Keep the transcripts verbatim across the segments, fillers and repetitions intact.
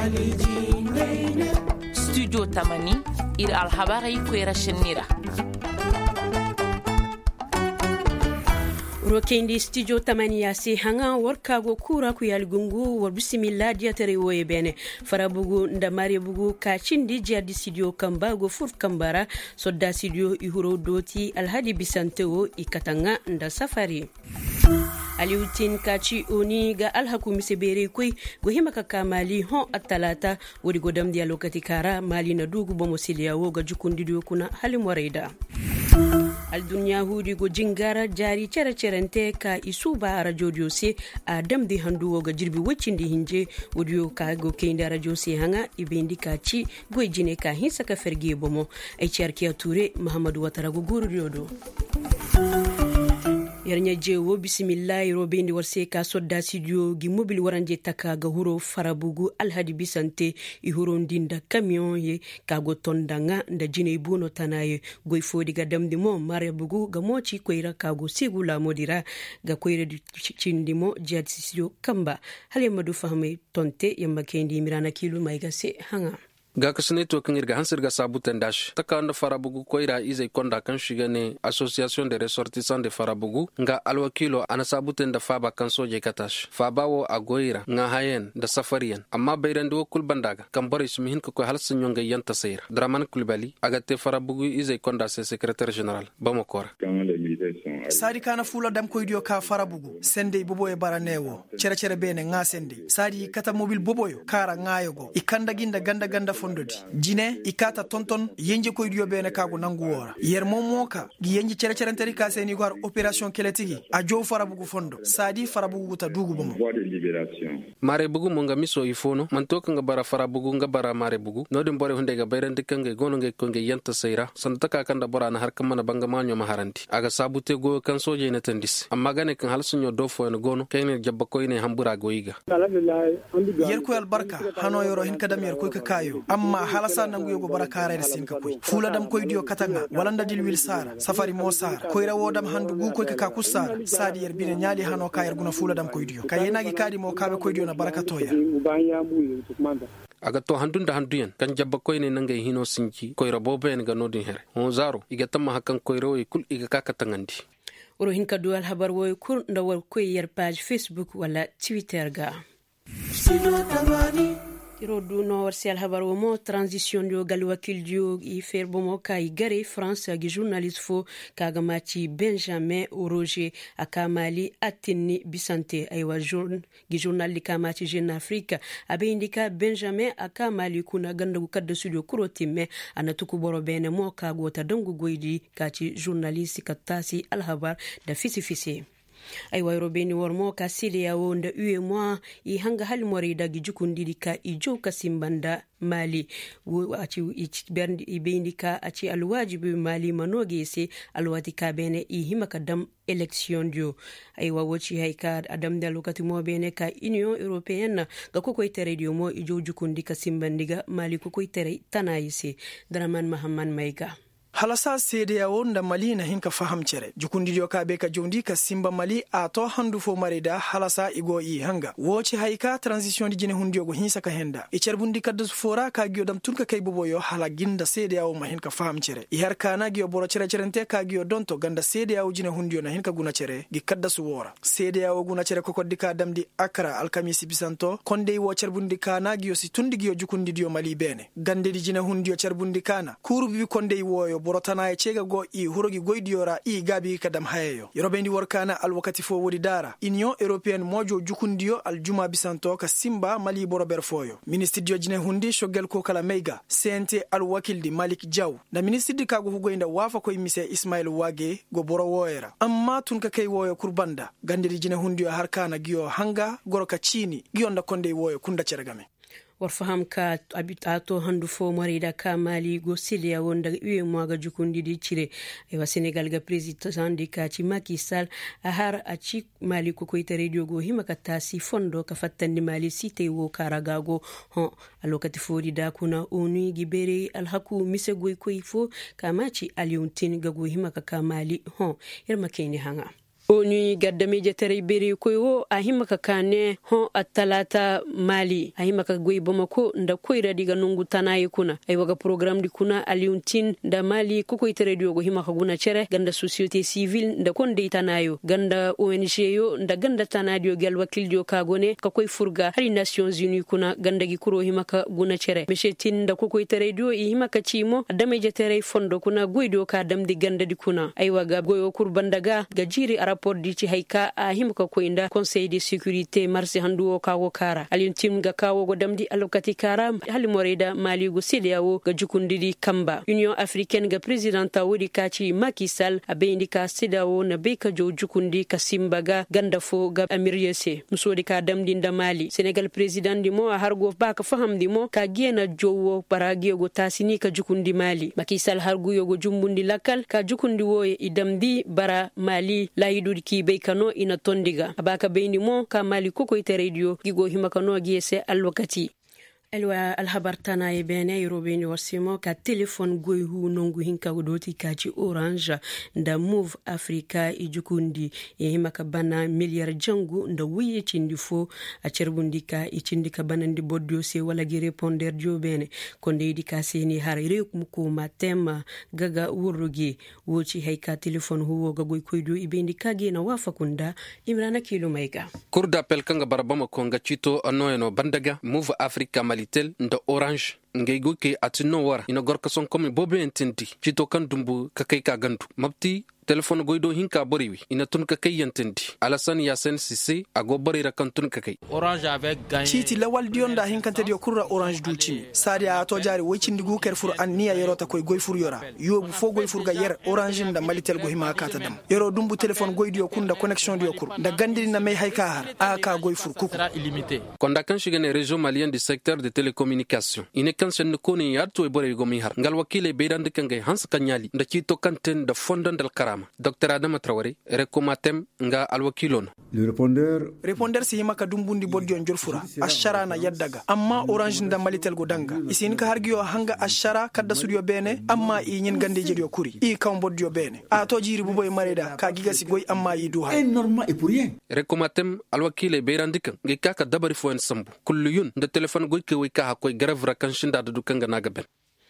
studio tamani ir alhabari kwera shenira Rokendi studio tamani ya si hanga warkago kura ku yalgungu war bismillah dia tere woye bene farabugu ndamari bugu ka chindi dia di studio kambago furt kambara sodda studio ihuro doti alhadi bisanteo ikatanga nda safari aliutin kachi oni ga alhaku misebere koi go himaka kamali hon atalata wodi godam dia lokati kara mali na dugu bomo siliyawo ga jukundido kuna halim waraida al dunya hudi go jingara jari cere cerente ka isuba radio diose adam di handu ga jirbi wacindi hinje wodiyo ka go kenda radio se hanga ibendi kachi go jine ka hinsa ka ferge bomo ay cerkiya ture muhammadu watara go guru riodo yarnya jewo bismillah robendi warse ka sodda studio gi mobile waranje taka ga huro farabugu alhadi bisante i huro ndinda camion ye ka go tondanga nda jine buno tanaye goy fodi ga damdi mo mare bugu ga mochi koira ka go sigula modira ga koira di cindimo jad studio kamba hale madu fahme tonte yamba kendi mirana kilu mayga se hanga ga kasne to kan irga hansir ga sabutan dash taka na farabugu koira izai konda kan shiga ne association de ressortissants de farabugu nga alwakilo ana sabutan da faba kan soje katash fabawo agoira nga hayen da safariyan amma bayran do kul bandaga kan bari su mihin ko halsin yonga yanta sayra draman kulbali aga te farabugu izai konda se secrétaire général bamokora sadi kana fula dam koydio ka farabugu sende bobo e baranewo cere cere bene nga sende sadi kata mobile boboyo kara ngayogo ikanda ginda ganda ganda fondodi jine ikata tonton yenje koydio bene kago nangu wora yer momoka gi yenje cere cere teri ka seni gwar opération keletigi a jo farabugu fondo sadi farabugu ta dugu bomo mare bugu monga miso ifono man to kanga bara farabugu nga bara mare bugu no dem bore hunde ga bayran dikkange gono nge konge yanta sayra santa ka kanda bora na har kamana banga manyo maharanti aga sabute go kan soje ne tandis amma gane kan halsunyo dofo en gono kayne jabba koyne hambura goyiga yer ko albarka hano yoro hin kadam yer ko ka kayo amma halasa nangu yogo baraka rede sin ka koy fula dam koy dio katanga walanda dil wil sara safari mo sara koy rawo dam handu gu koy ka ku sara sadi yer bine nyaali hano ka yer guna fula dam koy dio kayena gi kadi mo kabe koy dio na baraka toya aga to handunda handuyen kan jabba koyne nangay hino sinki koyra boben ga nodin here on zaro iga tamma hakan koyro e kul iga kaka tangandi oro hin ka dual habar woy kur ndawal koy yer page Facebook wala Twitter ga iro du no warsial habar wo mo transition yo galwa kildio i fer bomo kay gare France gi journaliste fo kaga mati Benjamin Roger akamali atinni bisante aywa journ gi journal li kamati Jeune Afrique abe indika Benjamin akamali kuna ganda ku kadda studio kurotimme anatuku boro bene mo kago ta dangu goydi kati journaliste katasi al habar da fisi fisi ay wayro beni wormo ka sile ya wonda uwe mwa i hanga hal mori dagi jukundiri ka i jo kasimbanda mali aci berndi i bendi ka aci alwajibi mali manoge se alwati ka bene i himaka dam election dio ay wawoci hay ka adam da lokati mo bene ka union européenne ga kokoy tere dio mo i jo jukundi kasimbandiga mali kokoy tere tanayise Draman Mahamman Maiga halasa sede ya wonda mali na hinka faham cere jukundi dio ka be ka jondi ka simba mali a to handu fo marida halasa igo i hanga woci hayka transition di jine hundio go hinsa ka henda e cerbundi kadda fora ka gyo dam turka kay boboyo hala ginda sede ya o ma hinka faham cere i har kana gyo boro cere cerente ka gyo donto ganda sede ya o jine hundio na hinka guna cere gi kadda su wora sede ya o guna cere ko koddi ka damdi akra alkamisi bisanto konde wo cerbundi kana gyo si tundi gyo jukundi dio mali bene gande di jine hundio cerbundi kana kurubi konde wo borotana e cega go i hurogi goydiyora i gabi kadam hayeyo yorobendi workana al wakati fo wodi dara union européenne mojo jukundiyo al juma bisanto ka simba mali borober foyo ministre dio jine hundi shogel ko kala meiga sente al wakildi Malik Jaw da ministre di kago hugoynda wafa ko imise Ismail Wage go boro woyera amma tun ka kay woyo kurbanda gandiri jine hundiyo harkana giyo hanga goroka chini giyonda konde woyo kunda cergame warfaham ka abitato handu fo marida ka mali go silia wonda uwe mwaga jukundi di chire ewa Senegal ga president di ka ci Macky Sall ahar a ci mali ko ko ite radio go hima ka tasi fondo ka fattandi mali site wo karagago hon alokati fodi da kuna onu gibere alhaku mise go ko ifo ka maci aliuntin ga go hima ka ka mali hon irma keni hanga oni gaddame jetere beri koyo ahimaka kane ho atalata mali ahimaka goy bomako nda koyra diga nungu tanaye kuna ay waga program di kuna aliuntin nda mali koko itere dio go himaka guna chere ganda société civile nda konde tanayo ganda O N G yo nda ganda tanadio gal wakil dio kagone ka koy furga hari Nations Unies kuna ganda gi kuro himaka guna chere meshe tin nda koko itere dio i himaka chimo adame jetere fondo kuna goy dio ka dam di ganda di kuna ay waga goyo kurbandaga gajiri rapport di ci hayka a himka ko inda conseil de sécurité marsi handu o kawo kara alin tim ga kawo go damdi alokati kara hali moreda mali go sidiawo ga jukundidi kamba union africaine ga presidenta wodi kaci Macky Sall abe indika sidawo na be ka jo jukundi kasimbaga ganda fo ga amiriyese musodi ka damdi nda mali Senegal president di mo hargo ba ka faham di mo ka gena jowo paragi go tasini ka jukundi mali Macky Sall hargo yogo jumbundi lakal ka jukundi woye idamdi bara mali la yidudi ki be kano ina tondiga abaka beini mo ka mali koko ite radio gigo himakano giese alwakati elwa alhabartana e bene yorobeni wasimo ka telefone goyhu nongu hinka godoti kaji Orange nda Move Africa ijukundi e himaka bana miliyar jangu nda wiye cindifo a cerbundika e cindika banandi boddio se wala gi répondeur dio bene konde idika seni har reku matema gaga wurugi woci hayka telefone huwo gagoy koydo ibendi kage na wafakunda Imrana Kilo Maiga cour d'appel kanga barabama konga chito anoyeno bandaga Move Africa malitel nda Orange ngay goke atino wara ina gorka son comme bobe ententi chito kan dumbu ka kay ka gandu mabti telephone goydo hinka boriwi ina tun ka kay yantendi Alassane Yassine Cissé ago borira kan tun ka kay Orange avec gagné chiti lawal dionda hinkante dio kurra Orange duci sadi a to jari woycindi gu ker fur anniya yerota koy goy fur yora yobu fo goy fur ga yer Orange nda malitel go hima kata dam yoro dumbu telephone goydio kunda connexion dio kur nda gandiri na may hayka har aka goy fur kuku illimité konda kan shigene région malienne du secteur de télécommunication ine kan sen ko ni yatto e bore go mi har ngal wakile beydande kangay hans kanyali nda chito kanten da fondon dal karama Docteur Adama Traoré rekomatem nga alwakilon le répondeur répondeur si himaka dumbundi boddio njorfura ashara na yaddaga amma Orange nda malitel go danga isin ka hargiyo hanga ashara kadda studio bene amma i nyin gande jedio kuri i kam boddio bene a to jiri buboy mareda ka gigasi goy amma i du ha énormément et pour rien rekomatem alwakile beyrandika ngi kaka dabari fo en sambu kullu yun nda telephone goy ke wi ka hakoy grave rakanshinda du kanga naga ben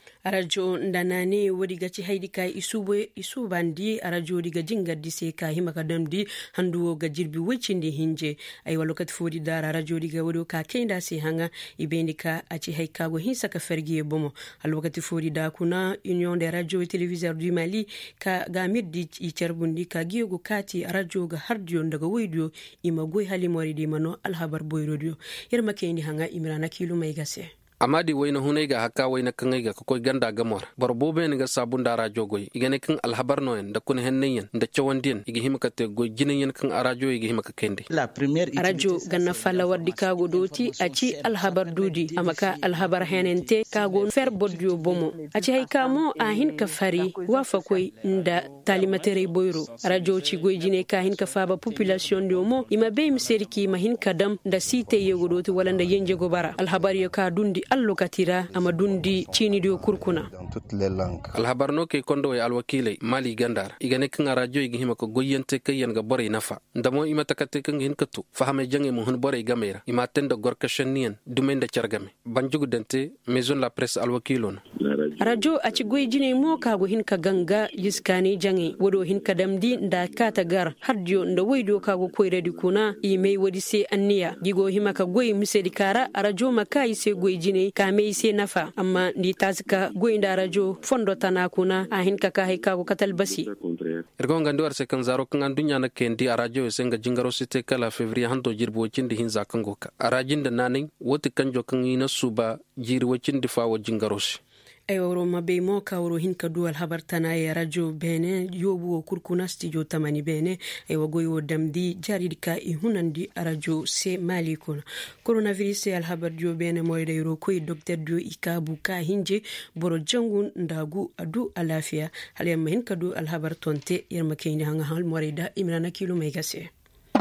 arajo ndanani wodi gaci haydi kay isube isubandi arajo diga jingadi se ka himaka damdi handuwo ga jirbi wecindi hinje ay walokati fodi dara arajo diga wodo ka kenda se hanga ibendika aci haykago hinsa ka fergie bomo alokati fodi da kuna union de radio et téléviseur du Mali ka ga mirdi i cerbundi ka giyogo kati arajo ga hardio daga woydio imagoy halimori di mano alhabar boyrodio yerma kendi hanga Imrana Kilo Maiga se amadi wayna hunayga hakka wayna kangayga koy ganda gamor bar bobe nga sabunda radio goy igene kan alhabar noen da kun henneyen da cewandien igi himakate goy ginenen kan radio igi himaka kende la première radio ganna falla waddi kago doti aci alhabar dudi amaka alhabar henente kago fer boddio bomo aci hay kamo a hin ka fari wafa koy nda talimatere boyro radio ci goy jine ka hin ka faba population do mo ima be miserki ma hin kadam da site yego doti wala nda yenje go bara alhabar yo ka dundi allo katira amadundi chini dio kurkuna alhabarno ke kondo e alwakile Mali gandar igane kan radio igi himako goyente kayen ga bore nafa ndamo imata katte kan hin katu fahame jange mo hun bore gamera imaten do gorka shenien dumende chargame banjugu dente maison la presse alwakilon radio aci goy jine mo kago hin ka ganga yiskani jange wodo hin ka damdi nda kata gar hadjo nda woydo kago koyredi kuna i mey wodi se anniya gigo himaka goy misedi kara radio makai se goy jine kame ise nafa amma ndi tasika goinda radio fondo tana kuna a hin kaka hay kago katal basi ergo ngandi war se kan zaro kan andunya na kendi a radio senga jingaro site kala février hando jirbo cindi hin zakango ka a rajinda nanin woti kanjo kan ina suba jiri wacindi fa wo jingarosi ayoro mabe mo kawro hin kaduwal habartana ya radio bene yobu kurkuna studio tamani bene ay wagoyo damdi jaridika e hunandi radio se Mali kono coronavirus al habar jo bene moyde yoro koy docteur dio ikabu ka hinje boro jangun ndagu adu alafia hale ma hin kadu al habar tonte yerma kayni hanga hal morida Imrana Kilo Maiga se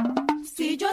studio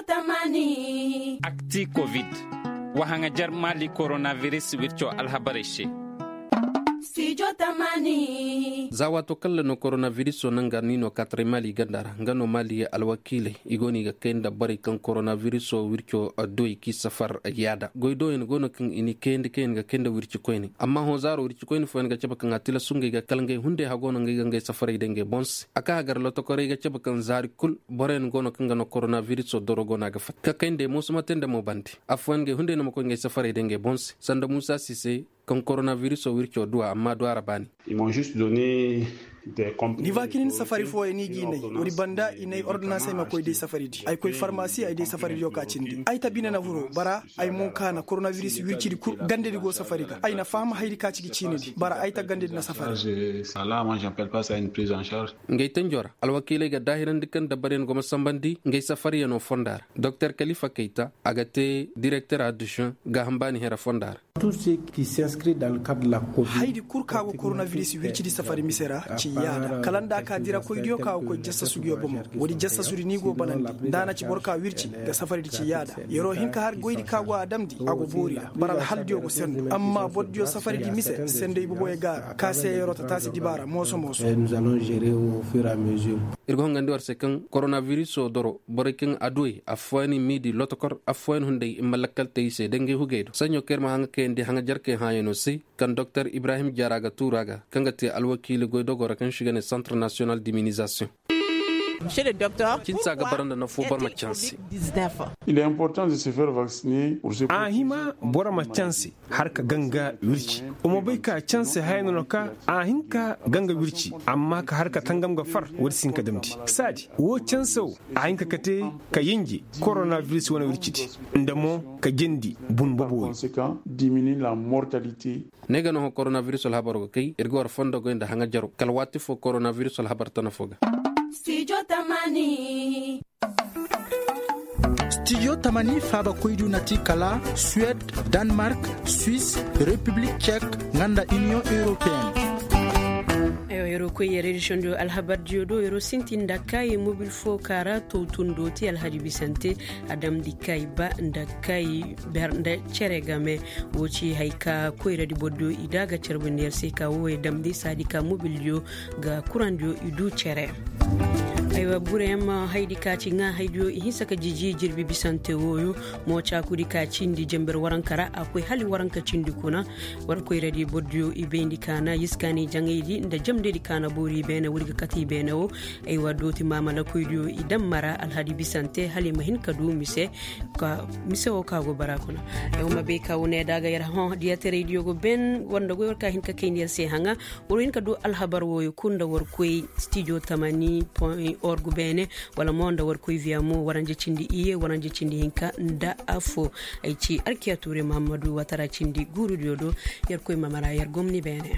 tamani acti covid wahanga jar Mali coronavirus wircho al habarishe Studio Tamani. Zawato kala no coronavirus nanga nino katre mali gandara ngano mali alwakile igoni ga kenda bari kan coronavirus o wirko adoi ki safar yada goido en gono kan ini kende ken ga kenda wirci koyni amma ho zaro wirci koyni fo en ga ceba kan atila sunge ga kalnge hunde ha gono ngai ngai safar idenge bons aka gar loto kore ga ceba kan zari kul boren gono kan ga no coronavirus o doro gona ga fat ka kende musuma tende mo bandi afwan ga hunde no ko ngai safar idenge bons sanda Musa Sise kan coronavirus o wirko duwa amma duwa rabani. Ils m'ont juste donné ni vakinin safari fo ni gine wori banda inay ordonnance ma koy de safari di ay koy pharmacie ay de safari yo ka cindi ay tabina na wuro bara ay mon kana coronavirus wirci di kur gande di go safari ka ay na fama hayri ka ci cini di bara ay ta gande na safari sala moi j'appelle pas ça une prise en charge ngay tanjora alwakile ga dahiran dikan dabaren go sambandi ngay safari ya no fondar docteur Khalifa Keita agate directeur adjoint ga hambani hera fondar tout ce qui s'inscrit dans le cadre de la covid haydi kur ka go coronavirus wirci di safari misera ci yada kalanda ka dira ko idiyo ka ko jassa su giyo bomo wodi jassa suri ni go banandi dana ci borka wirci ga safari di ci yada yero hinka har goydi ka go adamdi ago bori baral haldiyo go sendu amma boddiyo safari di mise sende ibo boye gar ka se yero tasi dibara moso moso nous allons gérer au fur et à mesure irgo ngandi war sekan coronavirus o doro borikin adoi afwani midi lotokor afwani hunde imalakal teise denge hugeido sanyo kerma hanga kendi hanga jarke hayeno si kan docteur Ibrahim Jaraga Turaga kangati alwakili goydo gora kan shigane Centre National d'Immunisation. Chez le docteur, il est important de se faire vacciner pour se ahima bora ma chance har ka ganga wirci omo bai ka chance hayno ka ahinka ganga wirci amma ka har ka tangam ga far wursin ka damti sadi wo chance ahinka kate ka yinji coronavirus wona wirci ndamo ka gendi bun bobo conséquent diminue la mortalité nega no coronavirus al habaro kay irgo war fondo go inda hanga jaru kal watti fo coronavirus al habar tan foga Studio Tamani. Studio Tamani faba koydu nati kala Suède, Danemark, Suisse, République tchèque, nganda Union européenne. Yero koy région de Alhabar Diodo yero sintinda kay mobile fo kara to tundoti Alhaji Bisante Adam di kay ba nda kay bernde ceregame woci hayka koyra di boddo idaga cerbender se ka wo damdi sadika mobile yo ga kurandio idu cere aywa burem haydi kati nga haydio hisaka jiji jirbi Bisante woyo mo chakudi ka cindi jember warankara akoy hali waranka cindi kuna war koyra di boddo ibendi kana yiskani jangaydi nda jamde di kana bori bene wulga kati bene o ay wadoti mama la koydio idam mara Alhaji Bisante hali mahin kadu mise ka mise o ka go barakuna ay ma be ka wone daga yar hon dia radio go ben wonda go ka hin ka kendi se hanga woro hin kadu alhabar wo kunda wor koy studio tamani point org bene wala monda wor koy via mo waranje cindi iye waranje cindi hinka nda afo ay ci arkiature Mamadou Watara cindi guru diodo yar koy mamara yar gomni bene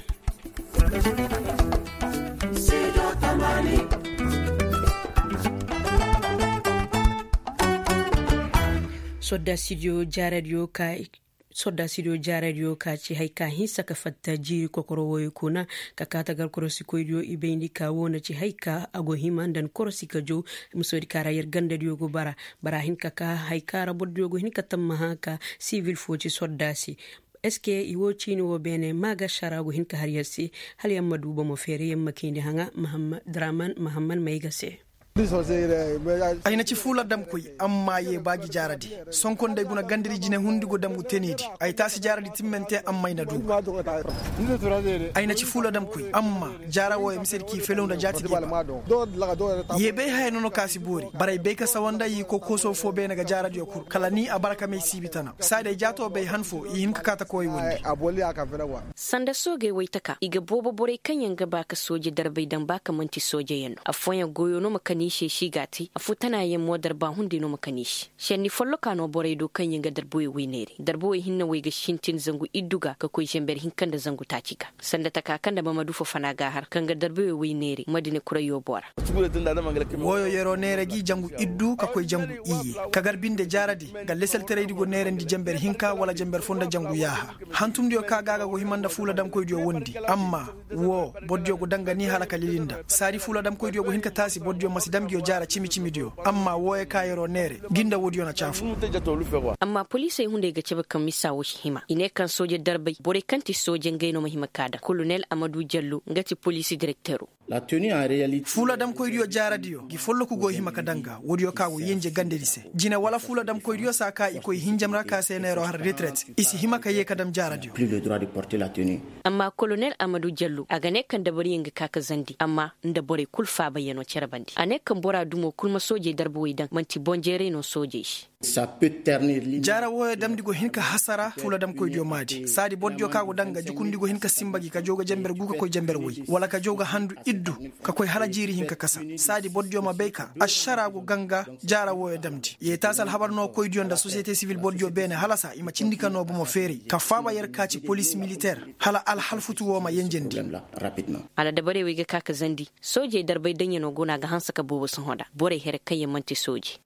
Sodda studio jaradio kai Sodda studio jaradio ka ci haika hinsa ka fatta jiri kokoro woyo kuna ka kata gal korosi koydio ibendi ka wona ci haika ago himandan korosi ka jo musodi kara yer ganda diogo bara bara hin ka ka haika raboddio go hin ka tamma haka civil fo ci sodda si eske iwo chini wo bene maga sharago hin ka hariyasi hal yamma duba mo fere yamma kindi hanga Muhammad Draman Muhammad Maigase ayna ci fula dam koy amma ye baagi jaradi sonkon day guna gandiri jine hundigo dam tenedi ay tasi jaradi timmente amma ina du ayna ci fula dam koy amma jara wo misir ki felonda jati ye be hayno no kasi bori baray be ka sawanda yi ko koso fo be naga jaradi yokur kala ni abaraka me sibitana sade jato be hanfo yi himka kata koy wondi aboli aka felawa sanda soge waitaka iga bobo bore kanyan gaba ka soje darbai dan baka manti soje yano afonya goyo no makani she shigati afutana yin modar ba hundi no makanishi shenni follo kano bore do kan yin ga darboye winere darboye hinna we ga shintin zangu iduga ka koy jember hinkan da zangu tacika sanda ta kakan da mamadu fo fana ga har kan ga darboye winere madine kurayo bora woyo yero nere gi jangu iddu ka koy jangu iye ka garbinde jaradi ga lesel teredi go nere ndi jember hinka wala jember fonda jangu yaha hantum dio ka gaga go himanda fula dam koy dio wondi amma wo boddio go dangani halaka lilinda sari fula dam koy dio go hinka tasi boddio masi damgiyo jara cimi cimi dio amma woye kayero nere ginda wodi na chafu amma police hunde ga cebe kan misa wo hima ine kan soje darbai bore kanti soje ngaino mahima kada colonel Amadou Diallo ngati police directeur la tenue en réalité fula dam koy dio jara dio gi follo ko go hima kadanga wodi yo kawo yenje gande lise jina wala fula dam koy dio saka iko hinjamra ka senero har retraite isi hima kaye kadam jara dio plus le droit de porter la tenue amma colonel Amadou Diallo aga ne kan dabari yanga kaka zandi amma nda bore kulfa bayano cerabandi ane kan bora dumo kulma soje darbo widan manti bonjere no soje shi ça peut ternir li jara wo dam digo hinka hasara fula dam koy dio maadi sadi bodjo kago danga jukundigo hinka simbagi ka joga jamber guka koy jamber woy wala ka joga handu iddu ka koy halajiri hinka kasa sadi bodjo ma beyka asharago ganga jara wo damdi ye tasal habarno koy dio nda société civile bodjo bene halasa ima cindikano bomo feri ka faba yer kaci police militaire hala al halfutu wo ma yenjendi rapidement ala dabare wiga kaka zandi soje darbai danyano gona ga hansa ka bobo sun hoda bore here kayen manti soje